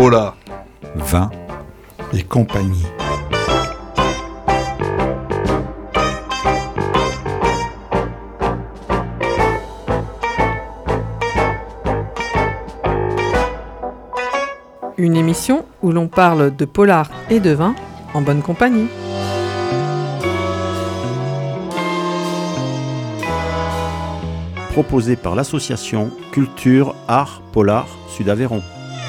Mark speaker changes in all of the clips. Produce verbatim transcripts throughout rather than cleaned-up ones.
Speaker 1: Polar,
Speaker 2: vin
Speaker 3: et compagnie.
Speaker 4: Une émission où l'on parle de polar et de vin en bonne compagnie.
Speaker 5: Proposé par l'association Culture Art Polar Sud Aveyron.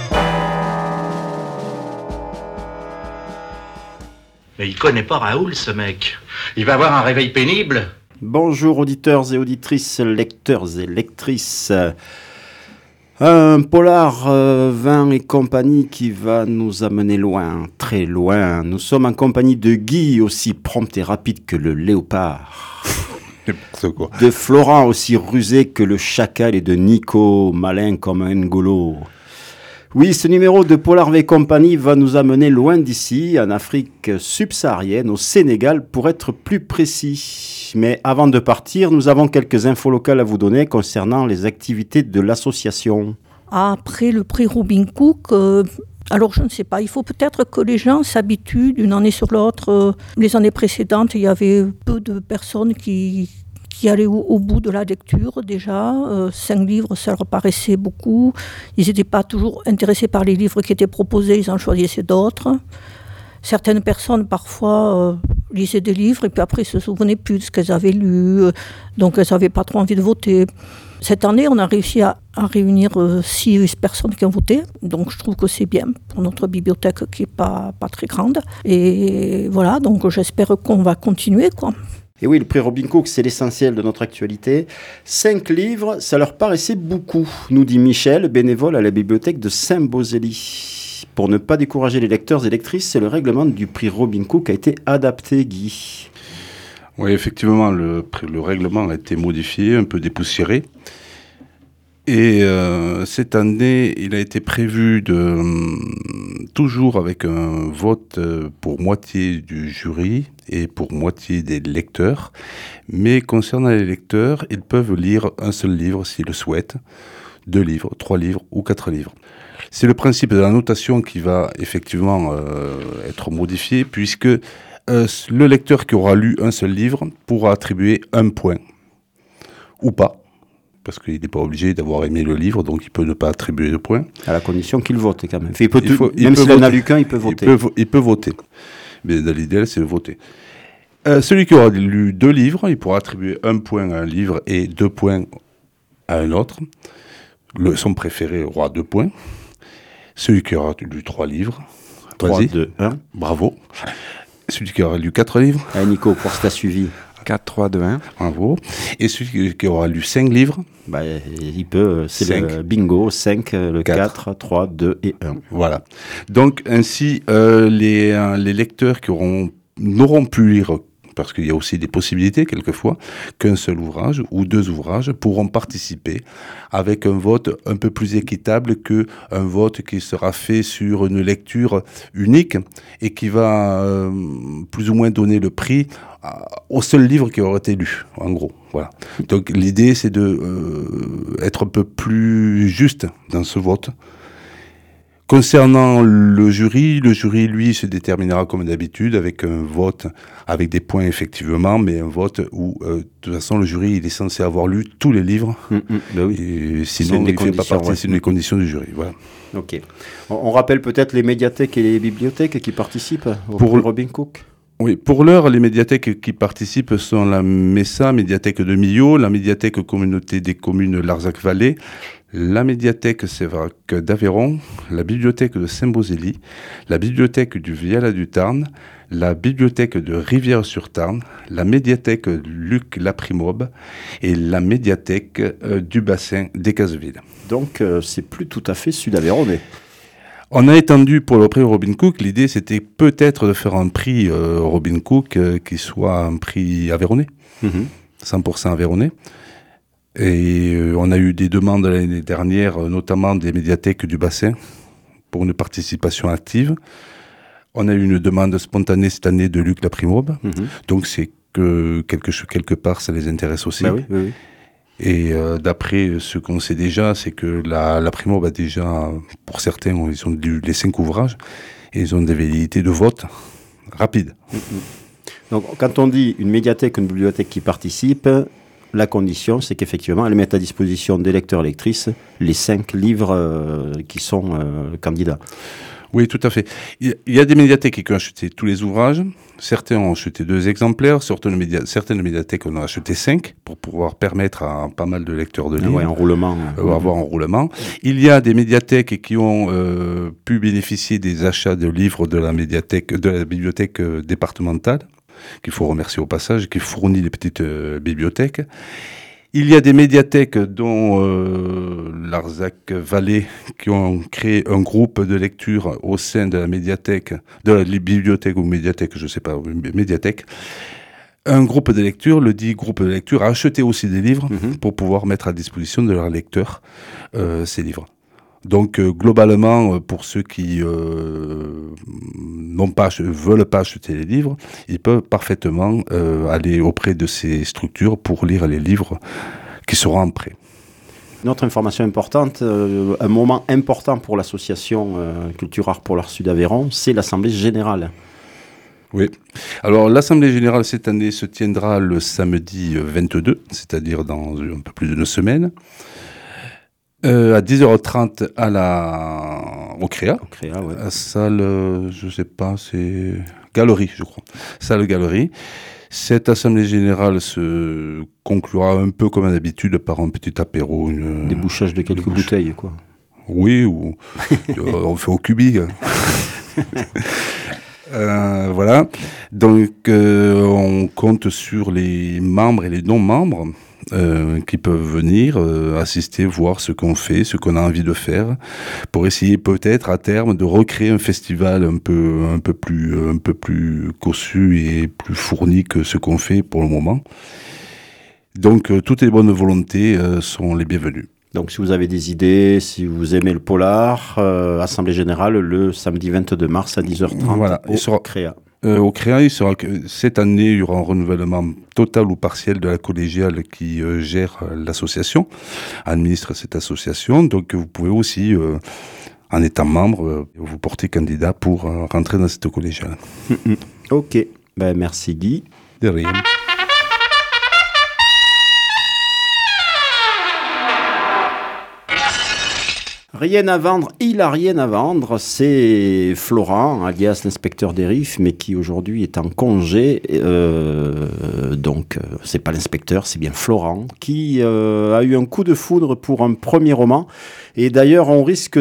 Speaker 6: Mais il connaît pas Raoul, ce mec. Il va avoir un réveil pénible.
Speaker 5: Bonjour auditeurs et auditrices, lecteurs et lectrices. Un polar, euh, vin et compagnie qui va nous amener loin, très loin. Nous sommes en compagnie de Guy, aussi prompt et rapide que le léopard.
Speaker 1: quoi.
Speaker 5: De Florent, aussi rusé que le chacal, et de Nico, malin comme un ngolo. Oui, ce numéro de Polar V Compagnie va nous amener loin d'ici, en Afrique subsaharienne, au Sénégal, pour être plus précis. Mais avant de partir, nous avons quelques infos locales à vous donner concernant les activités de l'association.
Speaker 7: Après le prix Robin Cook, euh, alors je ne sais pas, il faut peut-être que les gens s'habituent d'une année sur l'autre. Euh, les années précédentes, il y avait peu de personnes qui... qui allaient au, au bout de la lecture déjà. Euh, cinq livres, ça leur paraissait beaucoup. Ils n'étaient pas toujours intéressés par les livres qui étaient proposés, ils en choisissaient d'autres. Certaines personnes, parfois, euh, lisaient des livres et puis après, ils ne se souvenaient plus de ce qu'elles avaient lu. Euh, donc, elles n'avaient pas trop envie de voter. Cette année, on a réussi à, à réunir euh, six personnes qui ont voté. Donc, je trouve que c'est bien pour notre bibliothèque qui n'est pas, pas très grande. Et voilà, donc j'espère qu'on va continuer, quoi.
Speaker 5: Et oui, le prix Robin Cook, c'est l'essentiel de notre actualité. Cinq livres, ça leur paraissait beaucoup, nous dit Michel, bénévole à la bibliothèque de Saint-Beauzély. Pour ne pas décourager les lecteurs et lectrices, c'est le règlement du prix Robin Cook qui a été adapté, Guy.
Speaker 1: Oui, effectivement, le, le règlement a été modifié, un peu dépoussiéré. Et euh, cette année, il a été prévu de euh, toujours avec un vote pour moitié du jury et pour moitié des lecteurs. Mais concernant les lecteurs, ils peuvent lire un seul livre s'ils le souhaitent, deux livres, trois livres ou quatre livres. C'est le principe de la notation qui va effectivement euh, être modifié, puisque euh, le lecteur qui aura lu un seul livre pourra attribuer un point ou pas. Parce qu'il n'est pas obligé d'avoir aimé le livre, donc il peut ne pas attribuer de points.
Speaker 5: À la condition qu'il vote, quand même. Il peut
Speaker 1: il faut,
Speaker 5: tout, il même s'il n'en a lu qu'un, il peut voter.
Speaker 1: Il peut, il peut voter. Mais dans l'idéal, c'est de voter. Euh, celui qui aura lu deux livres, il pourra attribuer un point à un livre et deux points à un autre. Le, son préféré aura deux points. Celui qui aura lu trois livres,
Speaker 5: trois, deux, un.
Speaker 1: Bravo. Celui qui aura lu quatre livres.
Speaker 5: Ah, Nico, pour ce que tu as suivi.
Speaker 2: quatre, trois, deux, un.
Speaker 1: Bravo. Et celui qui aura lu cinq livres.
Speaker 5: Bah, il peut, c'est cinq. Le bingo, cinq, le quatre, trois, deux et un.
Speaker 1: Voilà. Donc, ainsi, euh, les, euh, les lecteurs qui auront, n'auront pu lire, parce qu'il y a aussi des possibilités, quelquefois, qu'un seul ouvrage ou deux ouvrages pourront participer avec un vote un peu plus équitable qu'un vote qui sera fait sur une lecture unique et qui va euh, plus ou moins donner le prix au seul livre qui aurait été lu, en gros. Voilà. Donc l'idée, c'est de euh, être un peu plus juste dans ce vote. Concernant le jury, le jury, lui, se déterminera comme d'habitude avec un vote, avec des points effectivement, mais un vote où, euh, de toute façon, le jury, il est censé avoir lu tous les livres.
Speaker 5: Mmh, mmh, bah oui.
Speaker 1: Et sinon, il ne fait pas partie, ouais. C'est une des conditions du jury. Voilà.
Speaker 5: Ok. On, on rappelle peut-être les médiathèques et les bibliothèques qui participent au
Speaker 1: Pour
Speaker 5: prix Robin Cook.
Speaker 1: Oui, pour l'heure, les médiathèques qui participent sont la MESA, médiathèque de Millau, la médiathèque communauté des communes Larzac-Vallée, la médiathèque Séverac d'Aveyron, la bibliothèque de Saint-Beauzély, la bibliothèque du Viala du Tarn, la bibliothèque de Rivière-sur-Tarn, la médiathèque Luc Laprimobe et la médiathèque euh, du bassin des Caseville.
Speaker 5: Donc, euh, c'est plus tout à fait sud-aveyronnais.
Speaker 1: On a étendu pour le prix Robin Cook, l'idée c'était peut-être de faire un prix euh, Robin Cook euh, qui soit un prix aveyronnais, mmh. cent pour cent aveyronnais. Et euh, on a eu des demandes l'année dernière, notamment des médiathèques du bassin, pour une participation active. On a eu une demande spontanée cette année de Luc Laprimobe, mmh. Donc c'est que quelque, quelque part ça les intéresse aussi.
Speaker 5: Bah oui, oui, oui.
Speaker 1: Et euh, d'après ce qu'on sait déjà, c'est que la, la Primo, bah déjà, pour certains, ils ont lu les cinq ouvrages et ils ont des velléités de vote rapides.
Speaker 5: Donc, quand on dit une médiathèque, une bibliothèque qui participe, la condition, c'est qu'effectivement, elle mette à disposition des lecteurs et lectrices les cinq livres euh, qui sont euh, candidats.
Speaker 1: Oui, tout à fait. Il y a des médiathèques qui ont acheté tous les ouvrages. Certains ont acheté deux exemplaires. Certaines, média- certaines médiathèques en ont acheté cinq pour pouvoir permettre à pas mal de lecteurs de lire.
Speaker 5: Oui, en roulement.
Speaker 1: Euh, avoir un roulement. Il y a des médiathèques qui ont euh, pu bénéficier des achats de livres de la médiathèque, de la bibliothèque euh, départementale, qu'il faut remercier au passage, qui fournit les petites euh, bibliothèques. Il y a des médiathèques, dont euh, l'Arzac Vallée, qui ont créé un groupe de lecture au sein de la médiathèque, de la bibliothèque ou médiathèque, je ne sais pas, médiathèque. Un groupe de lecture, le dit groupe de lecture, a acheté aussi des livres mmh. pour pouvoir mettre à disposition de leurs lecteurs euh, ces livres. Donc euh, globalement, pour ceux qui euh, n'ont pas, veulent pas acheter les livres, ils peuvent parfaitement euh, aller auprès de ces structures pour lire les livres qui seront en prêt.
Speaker 5: Une autre information importante, euh, un moment important pour l'association euh, Culture Art Polar Sud Aveyron, c'est l'Assemblée Générale.
Speaker 1: Oui. Alors, l'Assemblée Générale cette année se tiendra le samedi vingt-deux, c'est-à-dire dans un peu plus d'une semaine. Euh, à dix heures trente à la... au Créa,
Speaker 5: au Créa ouais.
Speaker 1: à salle, euh, je sais pas, c'est galerie, je crois, salle galerie. Cette assemblée générale se conclura un peu comme d'habitude par un petit apéro, une...
Speaker 5: débouchage de quelques bouche... bouteilles, quoi.
Speaker 1: Oui, ou on fait au cubique. euh, voilà. Donc, euh, on compte sur les membres et les non-membres. Euh, qui peuvent venir euh, assister, voir ce qu'on fait, ce qu'on a envie de faire, pour essayer peut-être à terme de recréer un festival un peu, un peu plus, un peu plus cossu et plus fourni que ce qu'on fait pour le moment. Donc euh, toutes les bonnes volontés euh, sont les bienvenues.
Speaker 5: Donc si vous avez des idées, si vous aimez le polar, euh, Assemblée Générale le samedi vingt-deux mars à dix heures trente
Speaker 1: voilà,
Speaker 5: au sera... Créa.
Speaker 1: Euh, au Créa, il sera, cette année, il y aura un renouvellement total ou partiel de la collégiale qui euh, gère euh, l'association, administre cette association. Donc vous pouvez aussi, euh, en étant membre, euh, vous porter candidat pour euh, rentrer dans cette collégiale.
Speaker 5: Mmh, mmh. Ok, ben, merci Guy.
Speaker 1: De rien.
Speaker 5: Rien à vendre, il a rien à vendre, c'est Florent, alias l'inspecteur des R I F, mais qui aujourd'hui est en congé, euh, donc euh, c'est pas l'inspecteur, c'est bien Florent, qui euh, a eu un coup de foudre pour un premier roman, et d'ailleurs on risque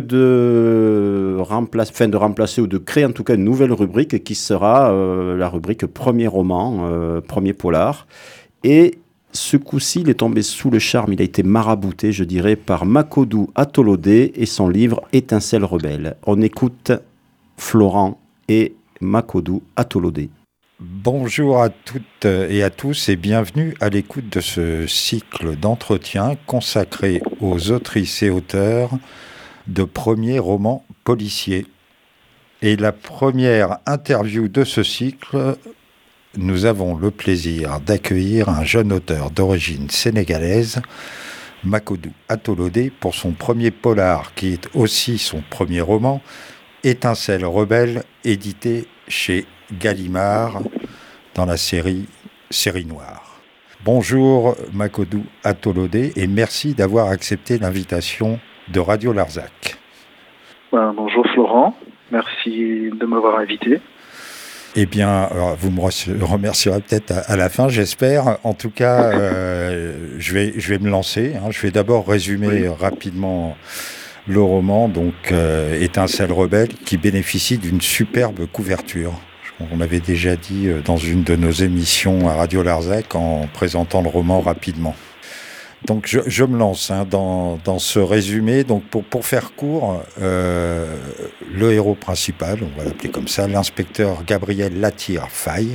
Speaker 5: de remplacer, enfin de remplacer ou de créer en tout cas une nouvelle rubrique qui sera euh, la rubrique premier roman, euh, premier polar, et ce coup-ci, il est tombé sous le charme, il a été marabouté, je dirais, par Makodou Atolodé et son livre Étincelle rebelle. On écoute Florent et Makodou Atolodé.
Speaker 3: Bonjour à toutes et à tous et bienvenue à l'écoute de ce cycle d'entretien consacré aux autrices et auteurs de premiers romans policiers. Et la première interview de ce cycle, nous avons le plaisir d'accueillir un jeune auteur d'origine sénégalaise, Makodou Atolodé, pour son premier polar, qui est aussi son premier roman, Étincelle rebelle, édité chez Gallimard, dans la série Série Noire. Bonjour Makodou Atolodé, et merci d'avoir accepté l'invitation de Radio Larzac.
Speaker 8: Ben, bonjour Florent, merci de m'avoir invité.
Speaker 3: Eh bien, alors vous me remercierez peut-être à, à la fin, j'espère. En tout cas, euh, je vais, je vais me lancer. Hein. Je vais d'abord résumer oui. rapidement le roman, donc euh, Étincelle rebelle, qui bénéficie d'une superbe couverture. On l'avait déjà dit dans une de nos émissions à Radio Larzac en présentant le roman rapidement. Donc je, je me lance hein, dans, dans ce résumé. Donc pour, pour faire court, euh, le héros principal, on va l'appeler comme ça, l'inspecteur Gabriel Latyr-Faye,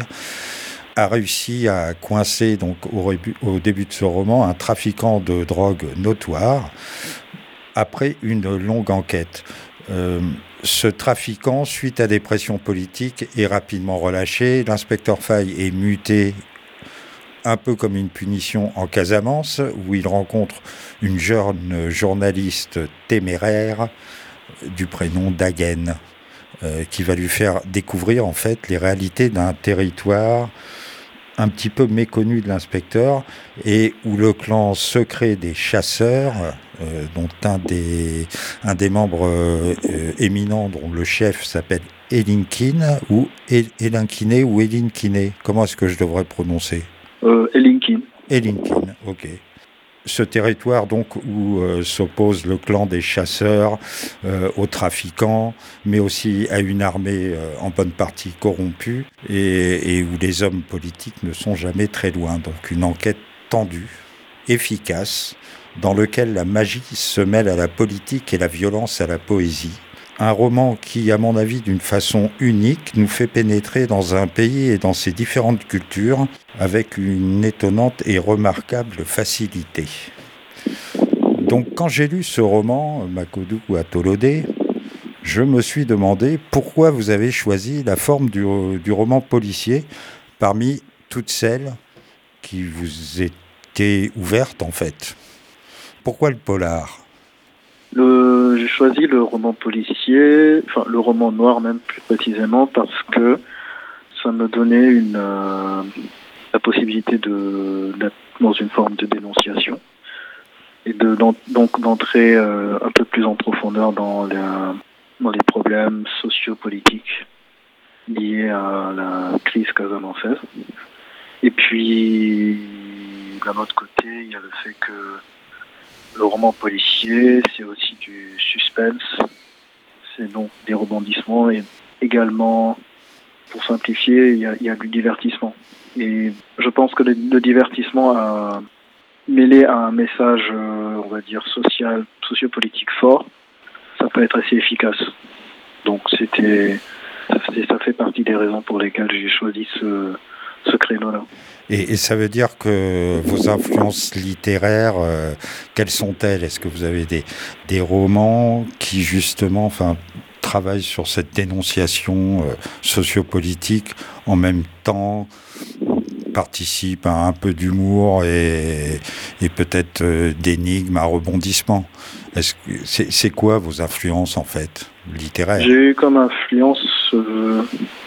Speaker 3: a réussi à coincer donc au, au début de ce roman un trafiquant de drogue notoire après une longue enquête. Euh, ce trafiquant, suite à des pressions politiques, est rapidement relâché. L'inspecteur Faye est muté un peu comme une punition en Casamance, où il rencontre une jeune journaliste téméraire du prénom d'Agen, euh, qui va lui faire découvrir en fait les réalités d'un territoire un petit peu méconnu de l'inspecteur, et où le clan secret des chasseurs, euh, dont un des, un des membres euh, éminents, dont le chef s'appelle Elinkin, ou Elinkiné ou Elinkiné, comment est-ce que je devrais prononcer?
Speaker 8: euh, Elinkin.
Speaker 3: Elinkin, ok. Ce territoire donc où euh, s'oppose le clan des chasseurs euh, aux trafiquants, mais aussi à une armée euh, en bonne partie corrompue, et, et où les hommes politiques ne sont jamais très loin. Donc une enquête tendue, efficace, dans laquelle la magie se mêle à la politique et la violence à la poésie. Un roman qui, à mon avis, d'une façon unique, nous fait pénétrer dans un pays et dans ses différentes cultures avec une étonnante et remarquable facilité. Donc, quand j'ai lu ce roman, Makodou Atolodé, je me suis demandé pourquoi vous avez choisi la forme du, du roman policier parmi toutes celles qui vous étaient ouvertes, en fait. Pourquoi le polar ?
Speaker 8: Le, j'ai choisi le roman policier, enfin le roman noir même plus précisément, parce que ça me donnait une, euh, la possibilité de, d'être dans une forme de dénonciation et de, donc d'entrer euh, un peu plus en profondeur dans les, dans les problèmes sociopolitiques liés à la crise casamançaise. Et puis, d'un autre côté, il y a le fait que le roman policier, c'est aussi du suspense, c'est donc des rebondissements et également, pour simplifier, il y a, il y a du divertissement. Et je pense que le, le divertissement a mêlé à un message, euh, on va dire, social, sociopolitique fort, ça peut être assez efficace. Donc c'était, ça, ça fait partie des raisons pour lesquelles j'ai choisi ce, ce créneau-là.
Speaker 3: Et, et ça veut dire que vos influences littéraires, euh, quelles sont-elles ? Est-ce que vous avez des, des romans qui, justement, enfin, travaillent sur cette dénonciation euh, sociopolitique, en même temps participent à un peu d'humour et, et peut-être euh, d'énigmes, à rebondissement ? Est-ce que, c'est, c'est quoi vos influences, en fait, littéraires ?
Speaker 8: J'ai eu comme influence euh,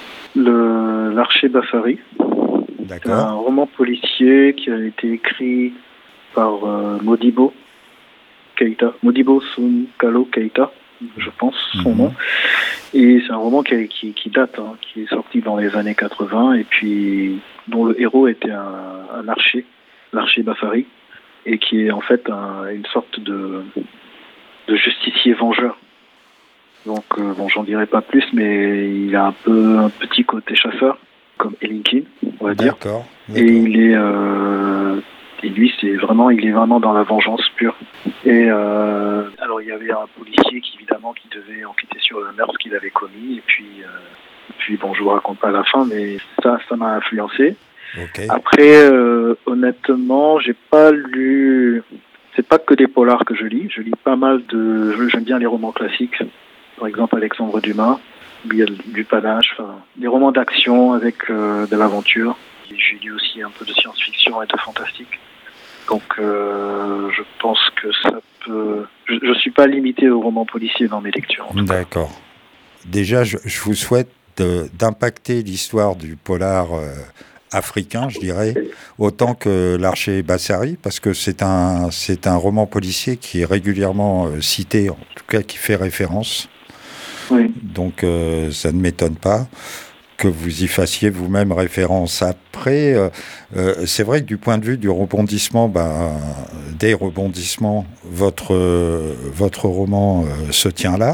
Speaker 8: le, l'Archer Bafari. C'est un roman policier qui a été écrit par euh, Modibo Keïta, Modibo Sunkalo Keïta, je pense, son mm-hmm. nom. Et c'est un roman qui, qui, qui date, hein, qui est sorti dans les années quatre-vingts, et puis dont le héros était un, un archer, l'archer Bafari, et qui est en fait un, une sorte de, de justicier vengeur. Donc, euh, bon, j'en dirai pas plus, mais il a un peu un petit côté chasseur, comme Elinkin, on va dire.
Speaker 3: D'accord, d'accord.
Speaker 8: Et il est, euh, et lui, c'est vraiment, il est vraiment dans la vengeance pure. Et euh, alors, il y avait un policier qui, évidemment, qui devait enquêter sur le meurtre qu'il avait commis. Et puis, euh, puis, bon, je vous raconte pas la fin, mais ça, ça m'a influencé.
Speaker 3: Okay.
Speaker 8: Après, euh, honnêtement, j'ai pas lu. C'est pas que des polars que je lis. Je lis pas mal de. J'aime bien les romans classiques. Par exemple, Alexandre Dumas. Il y a du panache, enfin, des romans d'action avec euh, de l'aventure. J'ai lu aussi un peu de science-fiction et de fantastique. Donc, euh, je pense que ça peut... Je ne suis pas limité aux romans policiers dans mes lectures.
Speaker 3: D'accord. Déjà, je, je vous souhaite de, d'impacter l'histoire du polar euh, africain, je dirais, autant que l'Archer Bassari, parce que c'est un, c'est un roman policier qui est régulièrement euh, cité, en tout cas qui fait référence.
Speaker 8: Oui.
Speaker 3: Donc, euh, ça ne m'étonne pas que vous y fassiez vous-même référence. Après, euh, euh, c'est vrai que du point de vue du rebondissement, ben, des rebondissements, votre, euh, votre roman euh, se tient là.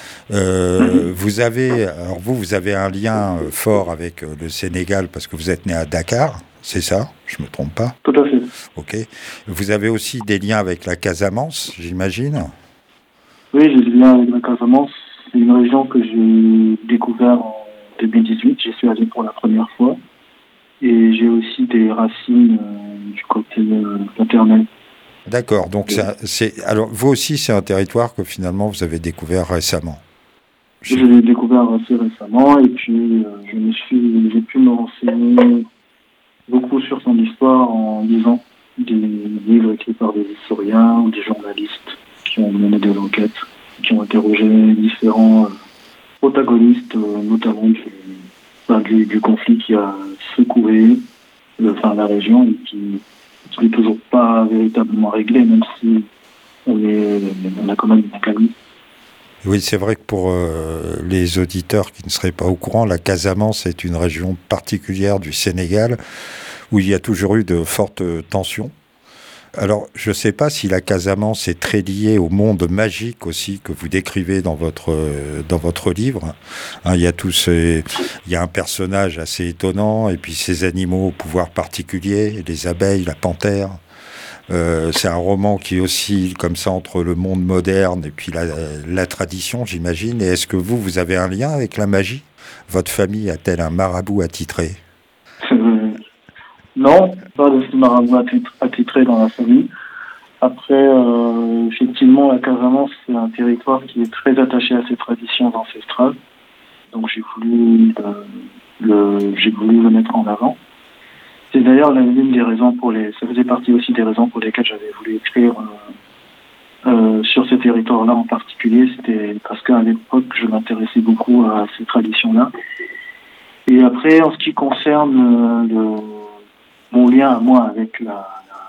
Speaker 3: Euh, vous avez, alors vous, vous avez un lien euh, fort avec euh, le Sénégal parce que vous êtes né à Dakar, c'est ça ? Je me trompe pas ?
Speaker 8: Tout à fait.
Speaker 3: Ok. Vous avez aussi des liens avec la Casamance, j'imagine ?
Speaker 8: Oui, j'ai des liens avec la Casamance. C'est une région que j'ai découvert en deux mille dix-huit. J'y suis allé pour la première fois. Et j'ai aussi des racines euh, du côté euh, paternel.
Speaker 3: D'accord. Donc, oui. ça, c'est, alors, vous aussi, c'est un territoire que finalement vous avez découvert récemment.
Speaker 8: Je l'ai découvert assez récemment. Et puis, euh, je me suis, j'ai pu me renseigner beaucoup sur son histoire en historiens, des journalistes qui ont mené des enquêtes, qui ont interrogé différents euh, protagonistes, euh, notamment du, enfin, du, du conflit qui a secoué le, enfin, la région et qui n'est toujours pas véritablement réglé, même si on, est, on a quand même une calme.
Speaker 3: Oui, c'est vrai que pour euh, les auditeurs qui ne seraient pas au courant, la Casamance est une région particulière du Sénégal où il y a toujours eu de fortes tensions. Alors, je ne sais pas si la Casamance est très liée au monde magique aussi que vous décrivez dans votre, euh, dans votre livre. Hein, il y a tous ces, il y a un personnage assez étonnant et puis ces animaux au pouvoir particulier, les abeilles, la panthère. Euh, c'est un roman qui oscille comme ça entre le monde moderne et puis la, la tradition, j'imagine. Et est-ce que vous, vous avez un lien avec la magie ? Votre famille a-t-elle un marabout attitré ?
Speaker 8: euh, Non, pas de ce marabout attitré dans la famille. Après, euh, effectivement, la Casamance, c'est un territoire qui est très attaché à ses traditions ancestrales. Donc j'ai voulu, euh, le, j'ai voulu le mettre en avant. C'est d'ailleurs l'une des raisons pour les, ça faisait partie aussi des raisons pour lesquelles j'avais voulu écrire euh, euh, sur ce territoire-là en particulier. C'était parce qu'à l'époque, je m'intéressais beaucoup à ces traditions-là. Et après, en ce qui concerne euh, le, mon lien à moi avec la,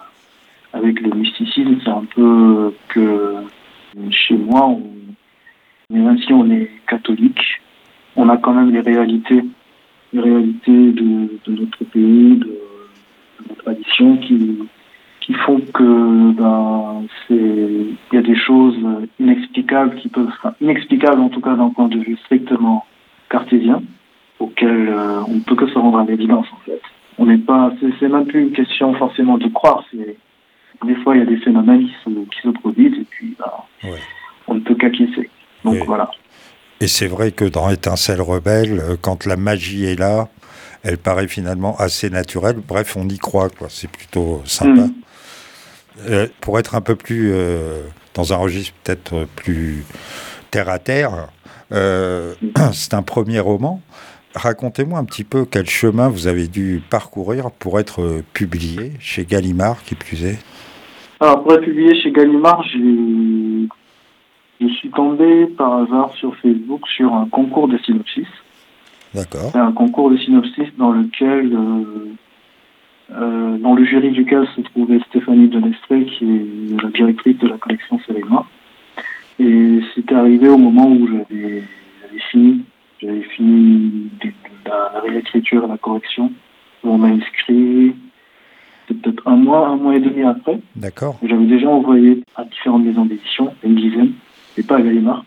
Speaker 8: la avec le mysticisme, c'est un peu que chez moi, on, même si on est catholique, on a quand même les réalités, les réalités de, de notre pays, de nos traditions qui, qui font que ben, c'est, il y a des choses inexplicables qui peuvent, enfin, inexplicables en tout cas d'un point de vue strictement cartésien, auxquelles euh, on ne peut que se rendre à l'évidence en fait. On n'est pas, c'est, c'est même plus une question forcément de croire, c'est, des fois il y a des phénomènes qui se, qui se produisent et puis ben, ouais. on ne peut qu'acquiescer. Donc et, voilà.
Speaker 3: Et c'est vrai que dans Étincelle rebelle, quand la magie est là, elle paraît finalement assez naturelle. Bref, on y croit, quoi. C'est plutôt sympa. Mmh. Euh, pour être un peu plus euh, dans un registre peut-être plus terre à terre, euh, c'est un premier roman. Racontez-moi un petit peu quel chemin vous avez dû parcourir pour être publié chez Gallimard, qui plus est.
Speaker 8: Alors, pour être publié chez Gallimard, j'ai... je suis tombé par hasard sur Facebook sur un concours de synopsis.
Speaker 3: D'accord.
Speaker 8: C'est un concours de synopsis dans lequel, euh, euh, dans le jury duquel se trouvait Stéphanie Denestré, qui est la directrice de la collection Selema. Et c'était arrivé au moment où j'avais, j'avais fini, j'avais fini de, de la, la réécriture et la correction de mon manuscrit. C'était peut-être un mois, un mois et demi après.
Speaker 3: D'accord.
Speaker 8: Et j'avais déjà envoyé à différentes maisons d'édition, une dizaine, et pas à Gallimard.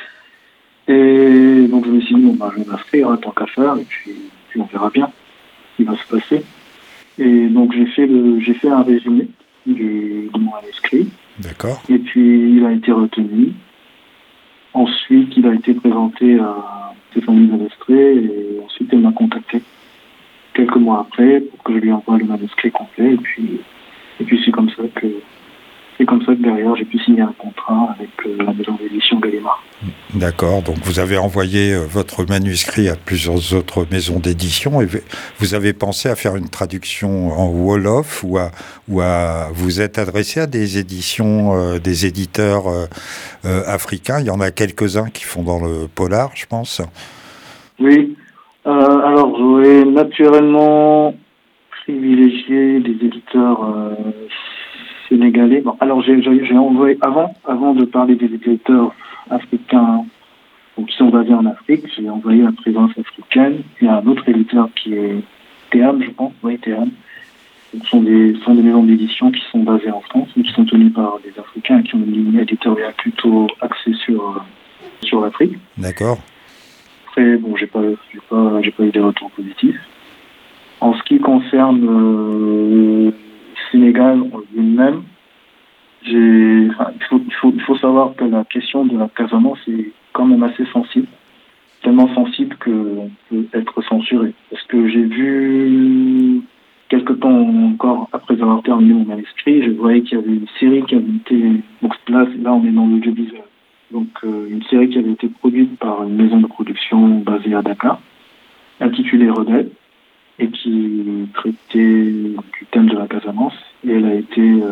Speaker 8: Et donc je me suis dit, bon, bah, je vais m'inscrire, hein, tant qu'à faire, et puis, puis on verra bien ce qui va se passer. Et donc j'ai fait, le, j'ai fait un résumé du, de mon manuscrit.
Speaker 3: D'accord.
Speaker 8: Et puis il a été retenu. Ensuite, il a été présenté à Stéphanie Denestré, et ensuite elle m'a contacté quelques mois après pour que je lui envoie le manuscrit complet. Et puis, et puis c'est comme ça que c'est comme ça que derrière j'ai pu signer un contrat avec euh, la maison d'édition Gallimard.
Speaker 3: D'accord, donc vous avez envoyé euh, votre manuscrit à plusieurs autres maisons d'édition et vous avez pensé à faire une traduction en Wolof ou à, ou à vous êtes adressé à des éditions, euh, des éditeurs euh, euh, africains. Il y en a quelques-uns qui font dans le polar, je pense. Oui,
Speaker 8: euh, alors j'aurais naturellement privilégié des éditeurs euh, sénégalais. Bon, alors j'ai, j'ai, j'ai envoyé, avant, avant de parler des éditeurs africains qui sont basés en Afrique, j'ai envoyé la présence africaine. Il y a un autre éditeur qui est Théam, je pense, oui, Théam. Ce sont des, sont des maisons d'édition qui sont basées en France, mais qui sont tenues par des Africains qui ont une ligne éditoriale plutôt axée sur, sur l'Afrique.
Speaker 3: D'accord.
Speaker 8: Après, bon, j'ai pas, j'ai pas, j'ai pas eu des retours positifs. En ce qui concerne euh, Sénégal en lui-même, j'ai, enfin, il faut, il faut, il faut savoir que la question de la Casamance est quand même assez sensible, tellement sensible qu'on peut être censuré. Parce que j'ai vu, quelque temps encore après avoir terminé mon manuscrit, je voyais qu'il y avait une série qui avait été, donc là, là on est dans l'audiovisuel, donc euh, une série qui avait été produite par une maison de production basée à Dakar, intitulée Rebelle, et qui traitait du thème de la Casamance, et elle a été euh,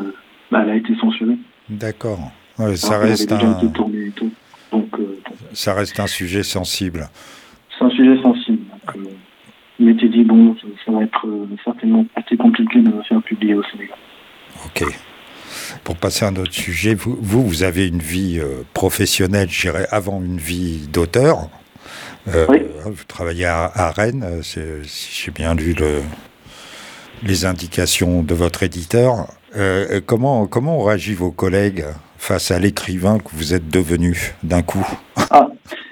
Speaker 8: bah, elle a été censurée.
Speaker 3: D'accord. Ouais, ça,
Speaker 8: Alors qu'elle
Speaker 3: reste
Speaker 8: avait déjà
Speaker 3: un,
Speaker 8: été tournée et tout. Donc, euh, bon,
Speaker 3: ça reste un sujet sensible.
Speaker 8: c'est un sujet sensible. Donc, euh, il m'était dit, bon, ça, ça va être euh, certainement assez compliqué de me faire publier au Sénégal.
Speaker 3: Ok. Pour passer à un autre sujet, vous, vous, vous avez une vie euh, professionnelle, je dirais, avant une vie d'auteur. Euh,
Speaker 8: Oui.
Speaker 3: Vous travaillez à, à Rennes, euh, c'est- si j'ai bien lu le, les indications de votre éditeur. Euh, comment, comment ont réagi vos collègues face à l'écrivain que vous êtes devenu d'un coup?
Speaker 8: Ah,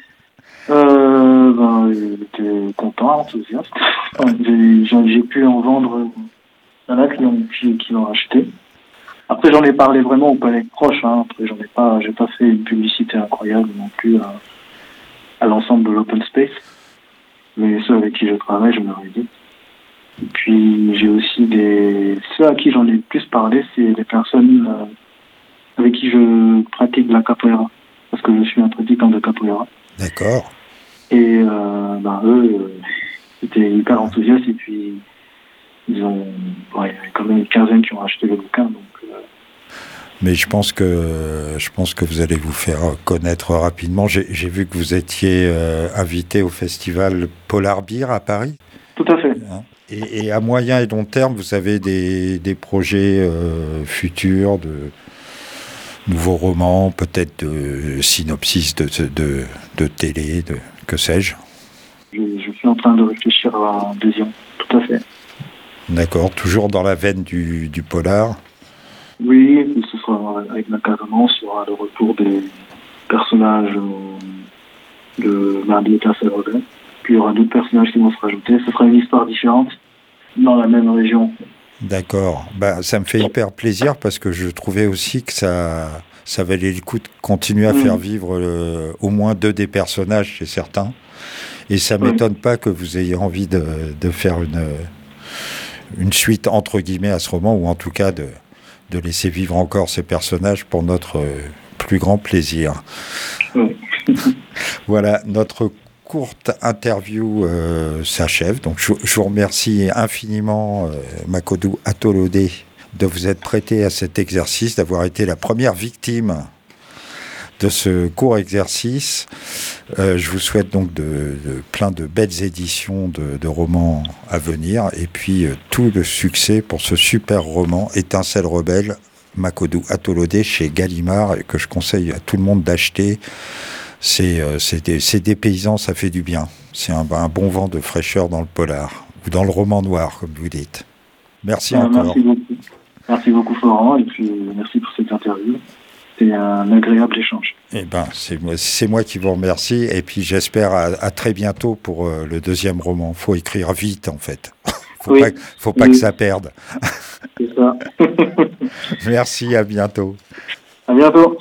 Speaker 8: euh, ben, il était content, enthousiaste. Enfin, j'ai, j'ai- j'ai pu en vendre. Il y en a qui l'ont, qui, qui l'ont acheté. Après, j'en ai parlé vraiment aux collègues proches. Hein. Après, j'en ai pas, j'ai pas fait une publicité incroyable non plus à, à l'ensemble de l'open space. Mais ceux avec qui je travaille, je leur ai dit. Et puis, j'ai aussi des, ceux à qui j'en ai le plus parlé, c'est les personnes euh, avec qui je pratique la capoeira. Parce que je suis un pratiquant de capoeira.
Speaker 3: D'accord.
Speaker 8: Et euh, ben, eux, euh, étaient hyper enthousiastes. Et puis, ils ont, ouais, il y avait quand même une quinzaine qui ont acheté le bouquin. Donc, euh,
Speaker 3: Mais je pense que je pense que vous allez vous faire connaître rapidement. J'ai j'ai vu que vous étiez euh, invité au festival Polar Beer à Paris.
Speaker 8: tout à fait.
Speaker 3: Hein. Et, et à moyen et long terme, vous avez des, des projets euh, futurs de nouveaux romans, peut-être de synopsis de, de, de télé, de, que sais-je.
Speaker 8: Je, je suis en train de réfléchir à un deuxième. Tout à fait.
Speaker 3: D'accord, toujours dans la veine du, du polar.
Speaker 8: Oui, ce sera avec l'encadrement, ce sera le retour des personnages euh, de Mardi et Rebelle. Puis il y aura d'autres personnages qui vont se rajouter. Ce sera une histoire différente dans la même région.
Speaker 3: D'accord. Bah, ça me fait hyper plaisir parce que je trouvais aussi que ça, ça valait le coup de continuer à
Speaker 8: Mmh.
Speaker 3: faire vivre euh, au moins deux des personnages chez certains. Et ça
Speaker 8: Oui.
Speaker 3: m'étonne pas que vous ayez envie de, de faire une, une suite entre guillemets à ce roman, ou en tout cas de, de laisser vivre encore ces personnages pour notre euh, plus grand plaisir.
Speaker 8: Oui.
Speaker 3: Voilà, notre courte interview euh, s'achève. Donc je, je vous remercie infiniment, euh, Makodou Atolodé, de vous être prêté à cet exercice, d'avoir été la première victime de ce court exercice. Euh, je vous souhaite donc de, de plein de belles éditions de, de romans à venir, et puis euh, tout le succès pour ce super roman Étincelle rebelle, Makodou Atolodé chez Gallimard, et que je conseille à tout le monde d'acheter. C'est, euh, c'est, des, c'est des paysans, ça fait du bien. C'est un, un bon vent de fraîcheur dans le polar, ou dans le roman noir, comme vous dites. Merci
Speaker 8: Euh,
Speaker 3: encore.
Speaker 8: Merci beaucoup. Merci beaucoup, Florent, et puis euh, merci pour cette interview. C'était un agréable échange.
Speaker 3: Eh ben, c'est moi, c'est moi qui vous remercie, et puis j'espère à, à très bientôt pour euh, le deuxième roman. Faut écrire vite, en fait. Faut
Speaker 8: Oui.
Speaker 3: pas, faut pas
Speaker 8: Oui.
Speaker 3: que ça perde.
Speaker 8: C'est ça.
Speaker 3: Merci, à bientôt.
Speaker 8: À bientôt.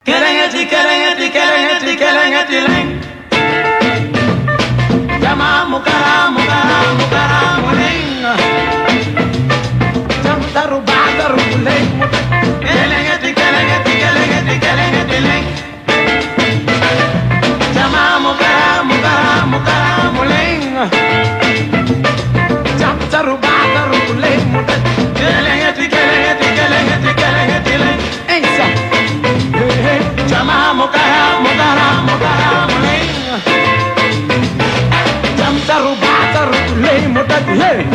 Speaker 9: Hey!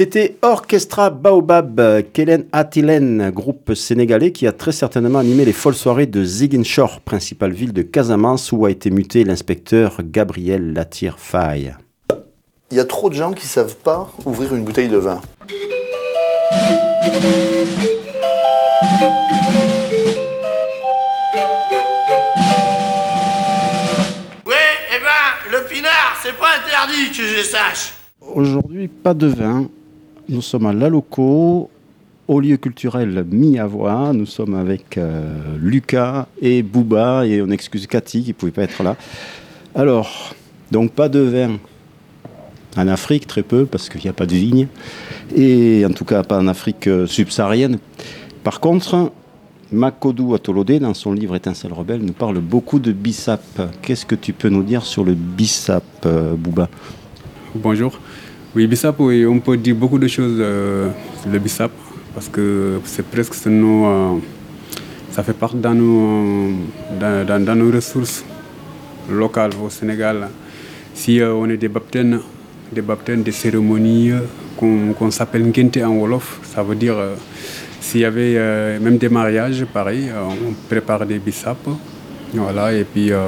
Speaker 5: C'était Orchestra Baobab, Kelen Atilen, groupe sénégalais qui a très certainement animé les folles soirées de Ziguinchor, principale ville de Casamance, où a été muté l'inspecteur Gabriel Latir Faye.
Speaker 9: Il y a trop de gens qui ne savent pas ouvrir une bouteille de vin.
Speaker 10: Ouais, eh ben, le pinard, c'est pas interdit que je sache.
Speaker 5: Aujourd'hui, pas de vin. Nous sommes à La Loco, au lieu culturel Mi-Avoie. Nous sommes avec euh, Lucas et Bouba, et on excuse Cathy qui ne pouvait pas être là. Alors, donc pas de vin en Afrique, très peu, parce qu'il n'y a pas de vignes, et en tout cas pas en Afrique euh, subsaharienne. Par contre, Makodou Atolodé, dans son livre Étincelle rebelle, nous parle beaucoup de bissap. Qu'est-ce que tu peux nous dire sur le bissap, euh, Bouba ?
Speaker 11: Bonjour. Oui, bissap, oui, on peut dire beaucoup de choses euh, sur le bissap, parce que c'est presque nos, euh, ça fait partie dans nos, dans, dans, dans nos ressources locales au Sénégal. Si euh, on est des baptêmes, des baptêmes, des cérémonies euh, qu'on, qu'on s'appelle Ngente en Wolof, ça veut dire euh, s'il y avait euh, même des mariages, pareil, euh, on prépare des bissap, voilà, et puis euh,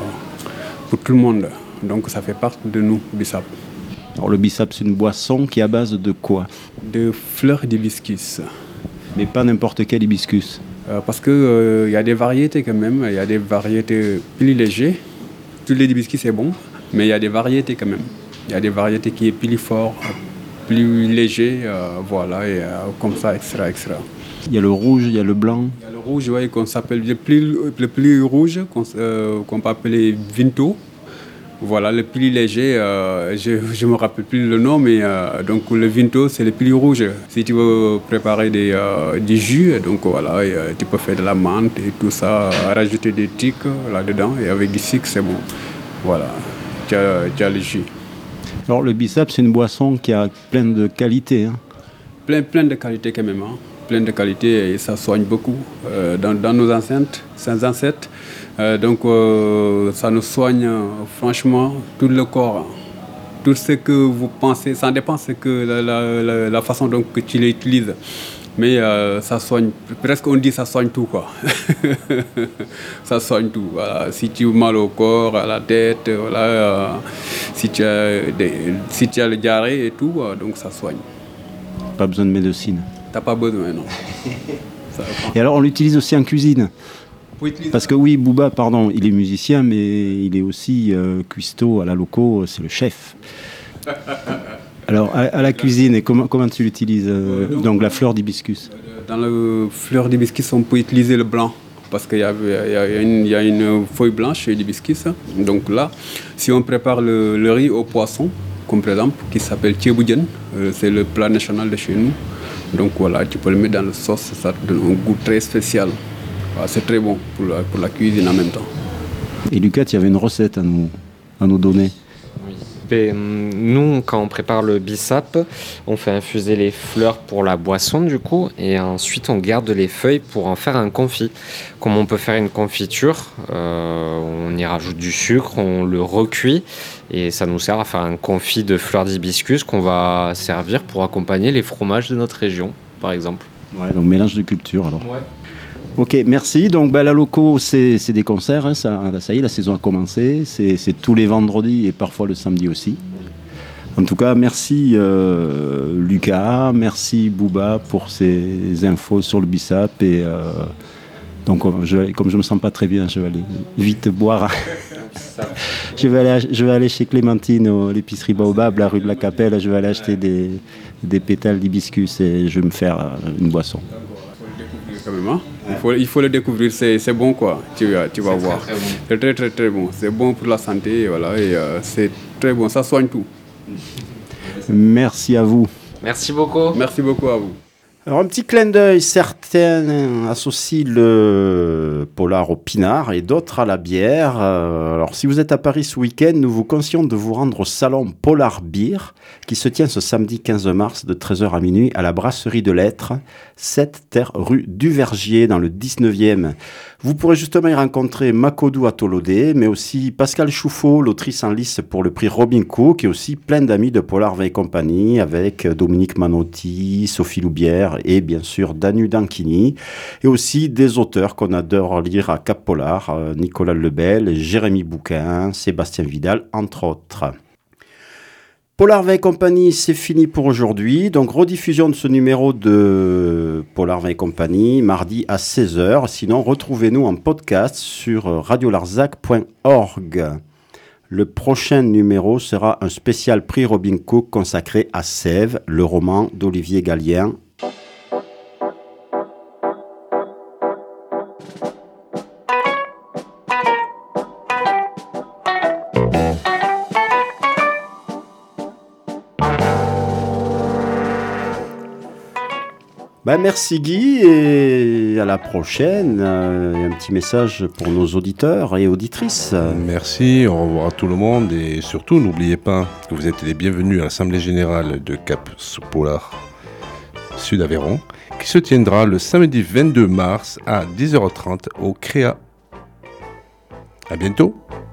Speaker 11: pour tout le monde. Donc ça fait partie de nous, bissap.
Speaker 5: Alors le bissap, c'est une boisson qui est à base de quoi ?
Speaker 11: De fleurs d'hibiscus.
Speaker 5: Mais pas n'importe quel hibiscus.
Speaker 11: Euh, parce qu'il euh, y a des variétés quand même, il y a des variétés plus légères. Tous les hibiscus c'est bon, mais il y a des variétés quand même. Il y a des variétés qui sont plus fortes, plus légers, euh, voilà, et euh, comme ça, et cetera, et cetera.
Speaker 5: Il y a le rouge, il y a le blanc.
Speaker 11: Il y a le rouge, oui, qu'on s'appelle le plus, le plus rouge, qu'on, euh, qu'on peut appeler Vinto. Voilà, le plus léger, euh, je ne me rappelle plus le nom, mais euh, donc le Vinto, c'est le plus rouge. Si tu veux préparer des, euh, des jus, donc voilà, et, euh, tu peux faire de la menthe et tout ça, rajouter des tiques là-dedans, et avec du sucre, c'est bon. Voilà, tu as, tu as le jus.
Speaker 5: Alors le bissap, c'est une boisson qui a plein de qualités. Hein.
Speaker 11: Plein, plein de qualités quand même, hein. Plein de qualités, et ça soigne beaucoup euh, dans, dans nos ancêtres, nos ancêtres. Euh, donc euh, ça nous soigne euh, franchement tout le corps. Tout ce que vous pensez, ça dépend de que la, la, la, la façon dont que tu l'utilises. Mais euh, ça soigne, presque on dit ça soigne tout quoi. Ça soigne tout. Voilà. Si tu as mal au corps, à la tête, voilà, euh, si, tu as des, si tu as le diarrhée et tout, euh, donc ça soigne.
Speaker 5: Pas besoin de médecine.
Speaker 11: T'as pas besoin, non. Ça
Speaker 5: et alors on l'utilise aussi en cuisine. Parce que oui, Bouba, pardon, il est musicien, mais il est aussi euh, cuistot à La Loco, c'est le chef. Alors, à, à la cuisine, et comment, comment tu l'utilises euh, euh, Donc, la fleur d'hibiscus.
Speaker 11: Dans la fleur d'hibiscus, on peut utiliser le blanc, parce qu'il y a, il y a, une, il y a une feuille blanche d'hibiscus. Donc là, si on prépare le, le riz au poisson, comme par exemple, qui s'appelle Thieboudjen, euh, c'est le plat national de chez nous. Donc voilà, tu peux le mettre dans la sauce, ça te donne un goût très spécial. C'est très bon pour la, pour la cuisine en même temps.
Speaker 5: Et Lucas, tu avais une recette à nous, à nous donner.
Speaker 12: Oui. Et, nous, quand on prépare le bissap, on fait infuser les fleurs pour la boisson du coup, et ensuite on garde les feuilles pour en faire un confit. Comme on peut faire une confiture, euh, on y rajoute du sucre, on le recuit, et ça nous sert à faire un confit de fleurs d'hibiscus qu'on va servir pour accompagner les fromages de notre région, par exemple.
Speaker 5: Ouais, donc mélange de culture alors.
Speaker 12: Ouais.
Speaker 5: Ok, merci. Donc, bah, La Loco, c'est, c'est des concerts. Hein, ça, ça y est, la saison a commencé. C'est, c'est tous les vendredis et parfois le samedi aussi. En tout cas, merci euh, Lucas, merci Bouba pour ces infos sur le bissap. Et euh, donc, je, comme je me sens pas très bien, je vais aller vite boire. je, vais aller, je vais aller chez Clémentine, à l'épicerie Baobab, la rue de la Capelle. Je vais aller acheter des, des pétales d'hibiscus et je vais me faire une boisson.
Speaker 11: Quand même, hein? il, faut, il faut le découvrir, c'est, c'est bon quoi, tu, tu vas c'est voir. Très, très bon. C'est très très très bon, c'est bon pour la santé, voilà, et euh, c'est très bon, ça soigne tout.
Speaker 5: Merci à vous.
Speaker 12: Merci beaucoup.
Speaker 11: Merci beaucoup à vous.
Speaker 5: Alors un petit clin d'œil, certains associent le polar au pinard et d'autres à la bière. Euh, alors si vous êtes à Paris ce week-end, nous vous conseillons de vous rendre au salon Polar Beer qui se tient ce samedi quinze mars de treize heures à minuit à la brasserie de Lettres, sept terre rue du Vergier dans le dix-neuvième. Vous pourrez justement y rencontrer Makodou Atolodé, mais aussi Pascal Chouffaut, l'autrice en lice pour le prix Robin Cook, et aussi plein d'amis de Polar Vin et compagnie, avec Dominique Manotti, Sophie Loubière et bien sûr Danu Danchini, et aussi des auteurs qu'on adore lire à Cap Polar, Nicolas Lebel, Jérémy Bouquin, Sébastien Vidal, entre autres. Polar Vin et compagnie, c'est fini pour aujourd'hui. Donc, rediffusion de ce numéro de Polar Vin et compagnie, mardi à seize heures. Sinon, retrouvez-nous en podcast sur radio larzac point org. Le prochain numéro sera un spécial prix Robin Cook consacré à Sève, le roman d'Olivier Gallien. Ben merci Guy et à la prochaine. Euh, un petit message pour nos auditeurs et auditrices.
Speaker 1: Merci, au revoir à tout le monde et surtout n'oubliez pas que vous êtes les bienvenus à l'Assemblée Générale de Cap Polar Sud Aveyron qui se tiendra le samedi vingt-deux mars à dix heures trente au Créa. À bientôt.